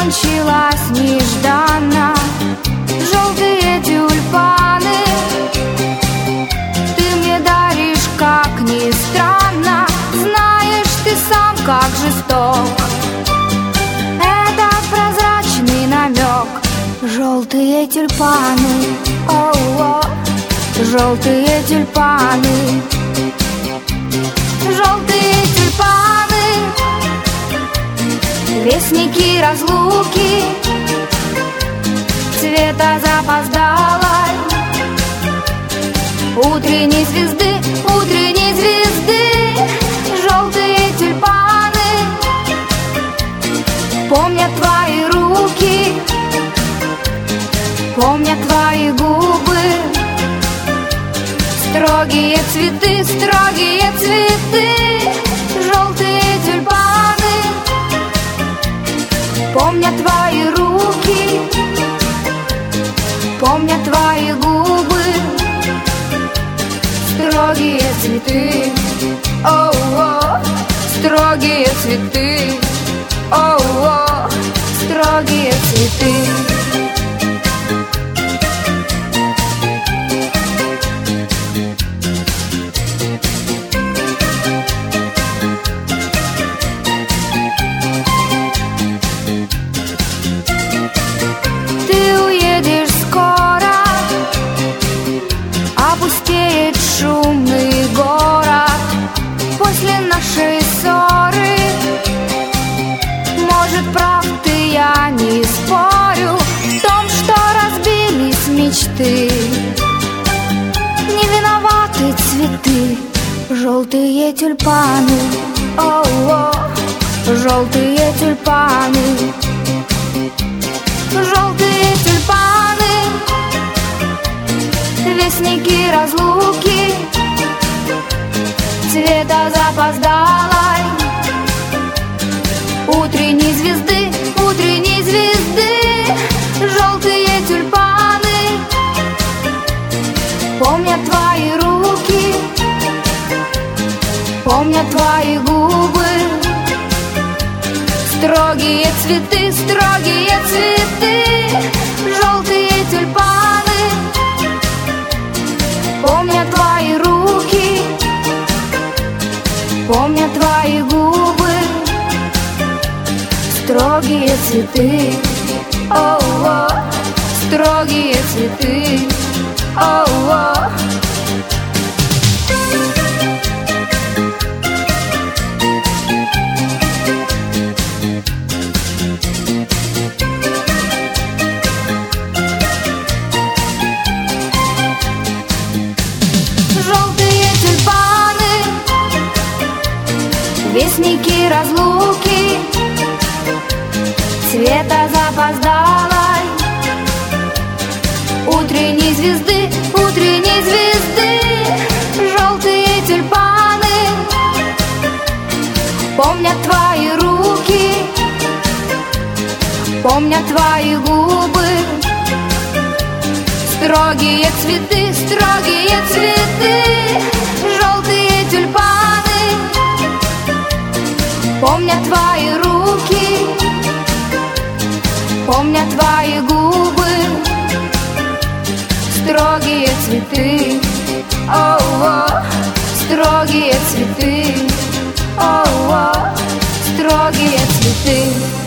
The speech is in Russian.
закончилась нежданно. Желтые тюльпаны ты мне даришь, как ни странно. Знаешь ты сам, как жесток этот прозрачный намек. Желтые тюльпаны, о-о, желтые тюльпаны. Желтые тюльпаны, вестники разлуки, цвета запоздалой утренней звезды, утренней звезды. Желтые тюльпаны помнят твои руки, помнят твои губы. Строгие цветы, строгие цветы. Желтые тюльпаны помнят твои руки, помнят твои губы. Строгие цветы, о-о, строгие цветы, о-о, строгие цветы. Опустеет шумный город после нашей ссоры. Может, прав ты, я не спорю в том, что разбились мечты. Не виноваты цветы, желтые тюльпаны, о-о, желтые тюльпаны. Желтые тюльпаны, вестники разлуки, цвета запоздалой утренней звезды, утренней звезды. Желтые тюльпаны помнят твои руки, помнят твои губы. Строгие цветы, строгие цветы. Желтые тюльпаны помнят твои руки, помнят твои губы. Строгие цветы, о-о, строгие цветы, о-о. Вестники разлуки, цвета запоздалой утренней звезды, утренней звезды. Желтые тюльпаны помнят твои руки, помнят твои губы. Строгие цветы, строгие цветы. Желтые тюльпаны помнят твои руки, помнят твои губы. Строгие цветы, о-о, строгие цветы, о-о, строгие цветы.